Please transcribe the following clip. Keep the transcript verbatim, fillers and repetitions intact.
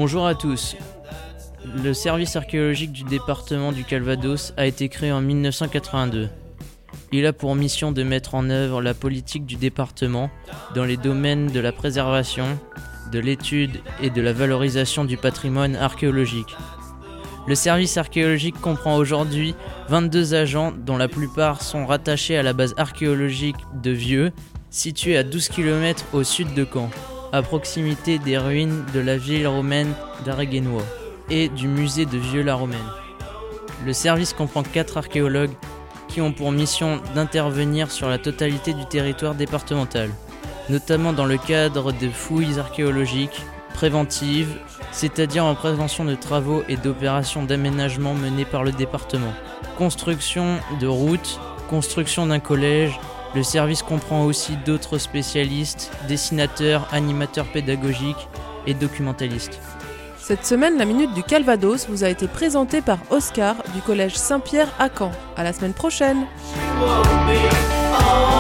Bonjour à tous. Le service archéologique du département du Calvados a été créé en dix-neuf cent quatre-vingt-deux. Il a pour mission de mettre en œuvre la politique du département dans les domaines de la préservation, de l'étude et de la valorisation du patrimoine archéologique. Le service archéologique comprend aujourd'hui vingt-deux agents dont la plupart sont rattachés à la base archéologique de Vieux, située à douze kilomètres au sud de Caen, à proximité des ruines de la ville romaine d'Areguenois et du musée de Vieux-la-Romaine. Le service comprend quatre archéologues qui ont pour mission d'intervenir sur la totalité du territoire départemental, notamment dans le cadre de fouilles archéologiques préventives, c'est-à-dire en prévention de travaux et d'opérations d'aménagement menées par le département. Construction de routes, construction d'un collège, le service comprend aussi d'autres spécialistes, dessinateurs, animateurs pédagogiques et documentalistes. Cette semaine, la Minute du Calvados vous a été présentée par Oscar du collège Saint-Pierre à Caen. À la semaine prochaine.